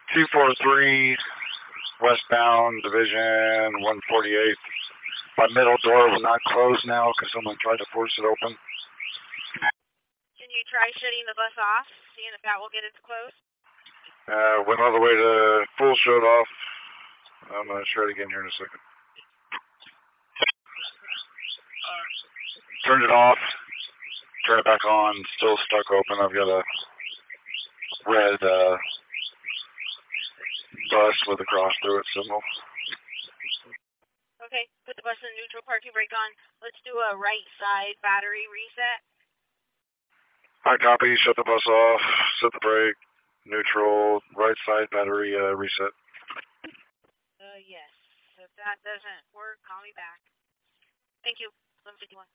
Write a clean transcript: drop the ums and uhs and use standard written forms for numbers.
243 westbound division 148. My middle door will not close now because someone tried to force it open. Can you try shutting the bus off, seeing if that will get it to close? Went all the way to full shut off. I'm going to try it again here in a second. Turned it off. Turn it back on. Still stuck open. I've got a red bus with a cross through it symbol. Okay, put the bus in neutral, parking brake on. Let's do a right side battery reset. High copy. Shut the bus off. Set the brake. Neutral. Right side battery reset. Yes. If that doesn't work, call me back. Thank you. 1151.